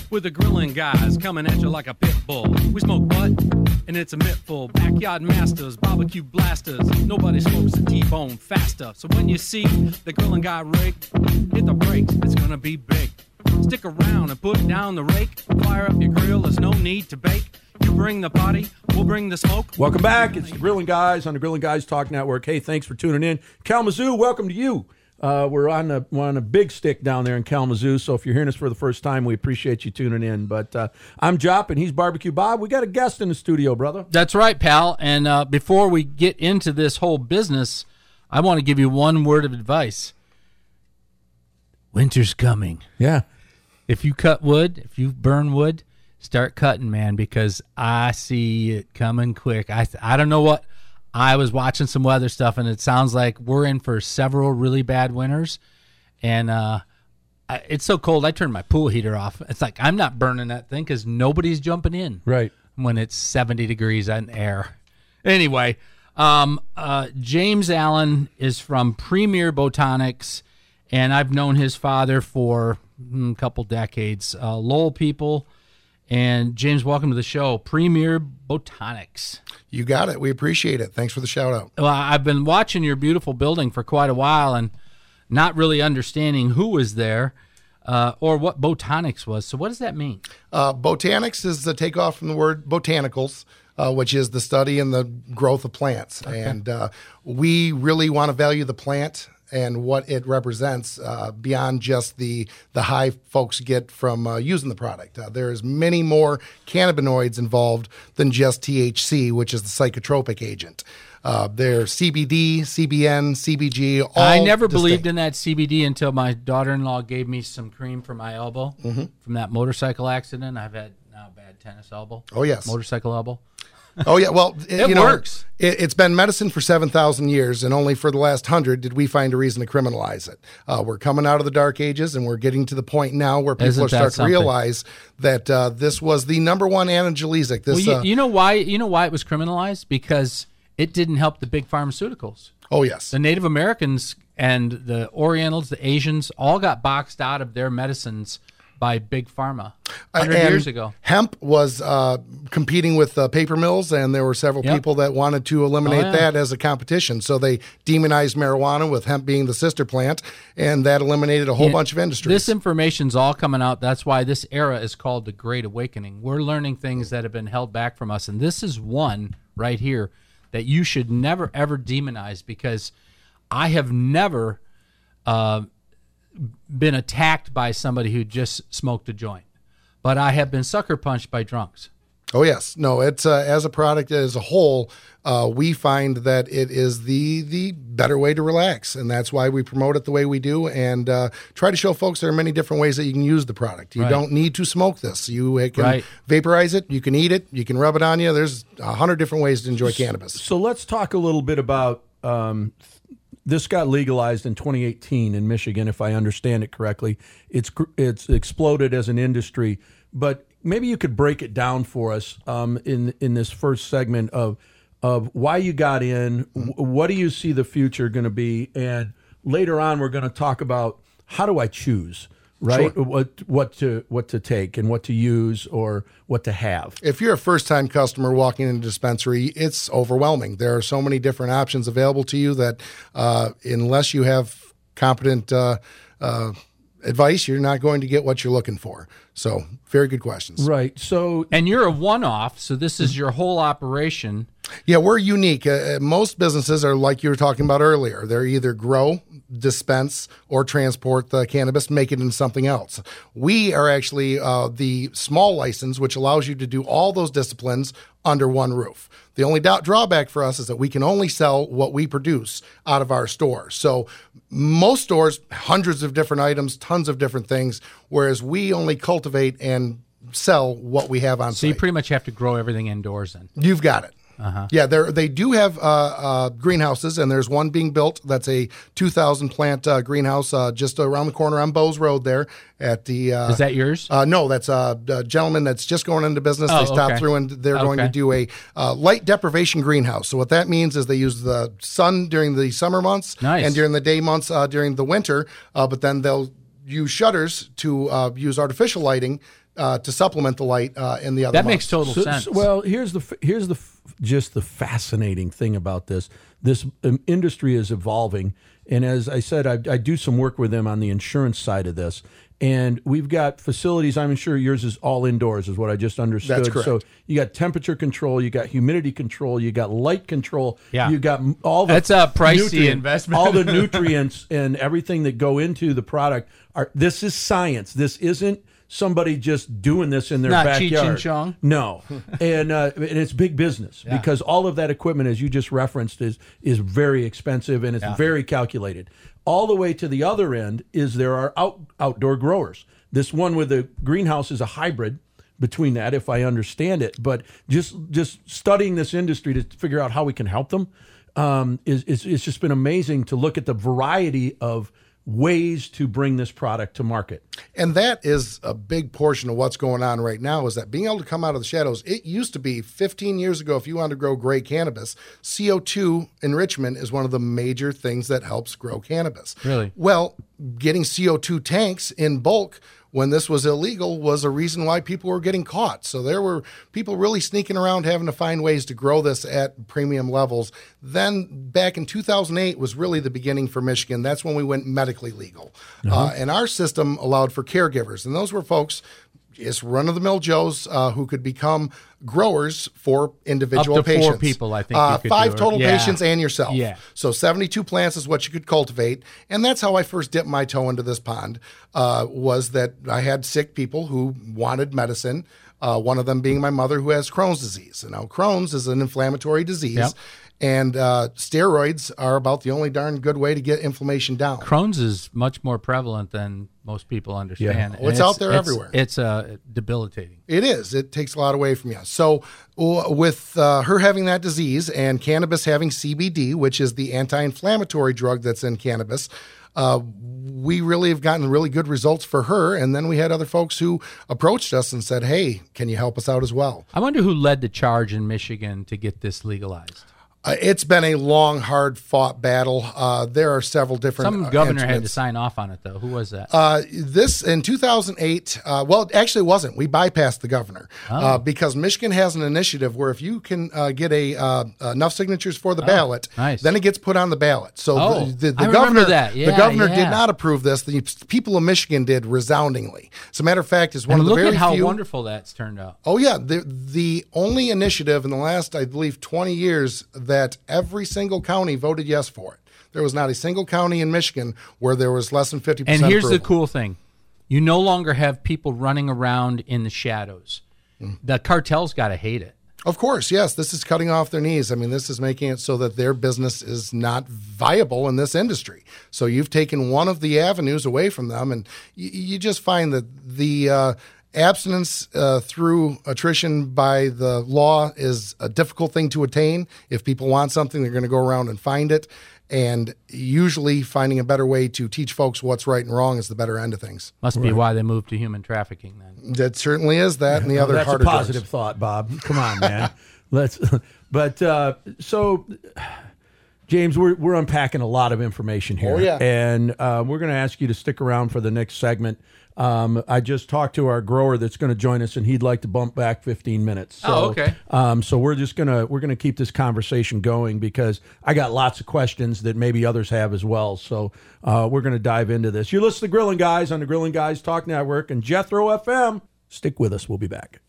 with the grilling guys coming at you like a pit bull. We smoke butt, and it's a mittful. Backyard masters, barbecue blasters. Nobody smokes a T-bone faster. So when you see the grilling guy rig, hit the brakes, it's gonna be big. Stick around and put down the rake. Fire up your grill, there's no need to bake. You bring the party, we'll bring the smoke. Welcome back. It's the Grilling Guys on the Grilling Guys Talk Network. Hey, thanks for tuning in. Kalamazoo, welcome to you. We're on a big stick down there in Kalamazoo, so if you're hearing us for the first time, we appreciate you tuning in. But I'm Jop, and he's Barbecue Bob. We got a guest in the studio, brother. That's right, pal. And before we get into this whole business, I want to give you one word of advice. Winter's coming. Yeah. If you cut wood, if you burn wood, start cutting, man, because I see it coming quick. I don't know what. I was watching some weather stuff, and it sounds like we're in for several really bad winters. And it's so cold, I turned my pool heater off. It's like I'm not burning that thing because nobody's jumping in. Right. When it's 70 degrees in air. Anyway, James Allen is from Premier Botanics, and I've known his father for a couple decades. Lowell people. And James, welcome to the show. Premier Botanics. You got it. We appreciate it. Thanks for the shout out. Well, I've been watching your beautiful building for quite a while and not really understanding who was there or what botanics was. So what does that mean? Botanics is the takeoff from the word botanicals, which is the study and the growth of plants. Okay. And we really want to value the plant and what it represents beyond just the high folks get from using the product. There's many more cannabinoids involved than just THC, which is the psychotropic agent. There's CBD, CBN, CBG. All I never believed in that CBD until my daughter-in-law gave me some cream for my elbow from that motorcycle accident. I've had now a bad tennis elbow. Oh, yes. Motorcycle elbow. Oh, yeah. Well, it works. It's been medicine for 7,000 years, and only for the last 100 did we find a reason to criminalize it. We're coming out of the dark ages, and we're getting to the point now where people are starting to realize that this was the number one analgesic. Well, you know why? You know why it was criminalized? Because it didn't help the big pharmaceuticals. Oh, yes. The Native Americans and the Orientals, the Asians, all got boxed out of their medicines by big pharma 100 years ago. Hemp was competing with paper mills, and there were several people that wanted to eliminate that as a competition. So they demonized marijuana, with hemp being the sister plant, and that eliminated a whole bunch of industries. This information's all coming out. That's why this era is called the Great Awakening. We're learning things that have been held back from us, and this is one right here that you should never, ever demonize, because I have never been attacked by somebody who just smoked a joint, but I have been sucker punched by drunks. Oh, yes. No, it's as a product as a whole, we find that it is the better way to relax, and that's why we promote it the way we do, and try to show folks there are many different ways that you can use the product. You don't need to smoke this. You can vaporize it, you can eat it, you can rub it on you. There's 100 different ways to enjoy cannabis. So let's talk a little bit about this got legalized in 2018 in Michigan, if I understand it correctly. It's exploded as an industry, but maybe you could break it down for us in this first segment of why you got in, what do you see the future going to be, and later on we're going to talk about how do I choose, right? Sure. What to take and what to use or what to have. If you're a first-time customer walking into a dispensary, it's overwhelming. There are so many different options available to you that unless you have competent advice, you're not going to get what you're looking for. So, very good questions. Right. So, and you're a one-off, so this is your whole operation. Yeah, we're unique. Most businesses are like you were talking about earlier. They're either grow, dispense, or transport the cannabis, make it into something else. We are actually the small license, which allows you to do all those disciplines under one roof. The only drawback for us is that we can only sell what we produce out of our store. So most stores, hundreds of different items, tons of different things, whereas we only cultivate and sell what we have on site. So you pretty much have to grow everything indoors then. You've got it. Yeah, they do have greenhouses, and there's one being built. That's a 2,000 plant greenhouse just around the corner on Bowes Road there at the... is that yours? No, that's a gentleman that's just going into business. They stopped through, and they're going to do a light deprivation greenhouse. So what that means is they use the sun during the summer months and during the day months during the winter, but then they'll use shutters to use artificial lighting to supplement the light in the other That months. makes total sense. Well, here's just the fascinating thing about this. This industry is evolving, and as I said, I do some work with them on the insurance side of this. And we've got facilities. I'm sure yours is all indoors, is what I just understood. That's correct. So you got temperature control, you got humidity control, you got light control. Yeah. You got all the That's a pricey nutrient- investment. all the nutrients and everything that go into the product. This is science. This isn't somebody just doing this in their Not backyard. Cheech and Chong. No, and it's big business because all of that equipment, as you just referenced, is very expensive and it's very calculated. All the way to the other end is there are outdoor growers. This one with the greenhouse is a hybrid between that, if I understand it. But just studying this industry to figure out how we can help them it's just been amazing to look at the variety of ways to bring this product to market. And that is a big portion of what's going on right now, is that being able to come out of the shadows. It used to be 15 years ago, if you wanted to grow great cannabis, CO2 enrichment is one of the major things that helps grow cannabis. Really? Well, getting CO2 tanks in bulk when this was illegal was a reason why people were getting caught. So there were people really sneaking around having to find ways to grow this at premium levels. Then back in 2008 was really the beginning for Michigan. That's when we went medically legal. And our system allowed for caregivers. And those were folks, just run-of-the-mill Joes who could become growers for individual Up to patients. 4 people, I think you could 5 do it. total Yeah. patients and yourself. Yeah. So 72 plants is what you could cultivate. And that's how I first dipped my toe into this pond, was that I had sick people who wanted medicine, one of them being my mother who has Crohn's disease. And now Crohn's is an inflammatory disease. Yep. And steroids are about the only darn good way to get inflammation down. Crohn's is much more prevalent than most people understand. Oh, it's out there everywhere. It's debilitating. It is. It takes a lot away from you. So with her having that disease and cannabis having CBD, which is the anti-inflammatory drug that's in cannabis, we really have gotten really good results for her. And then we had other folks who approached us and said, hey, can you help us out as well? I wonder who led the charge in Michigan to get this legalized. It's been a long, hard-fought battle. There are several different Some governor had to instruments. sign off on it, though. Who was that? This in 2008, well, actually it wasn't. We bypassed the governor because Michigan has an initiative where if you can get enough signatures for the ballot, nice. then it gets put on the ballot. So the I remember governor, that. the Yeah, governor yeah. did not approve this. The people of Michigan did resoundingly. As a matter of fact, is one And of the look very at how few. wonderful that's turned out. Oh yeah, the only initiative in the last, I believe, 20 years that every single county voted yes for it. There was not a single county in Michigan where there was less than 50% And here's the approval. cool thing. You no longer have people running around in the shadows. The cartel's got to hate it. Of course, yes. This is cutting off their knees. I mean, this is making it so that their business is not viable in this industry. So you've taken one of the avenues away from them, and you just find that the abstinence through attrition by the law is a difficult thing to attain. If people want something, they're going to go around and find it. And usually finding a better way to teach folks what's right and wrong is the better end of things. Must be why they moved to human trafficking then. That certainly is that, and the other That's harder a positive drugs. thought, Bob. Come on, man. So James, we're unpacking a lot of information here. Oh, yeah. And we're going to ask you to stick around for the next segment. I just talked to our grower that's going to join us, and he'd like to bump back 15 minutes. So, okay. So we're gonna keep this conversation going because I got lots of questions that maybe others have as well. So we're gonna dive into this. You're listening to Grilling Guys on the Grilling Guys Talk Network and Jethro FM. Stick with us. We'll be back.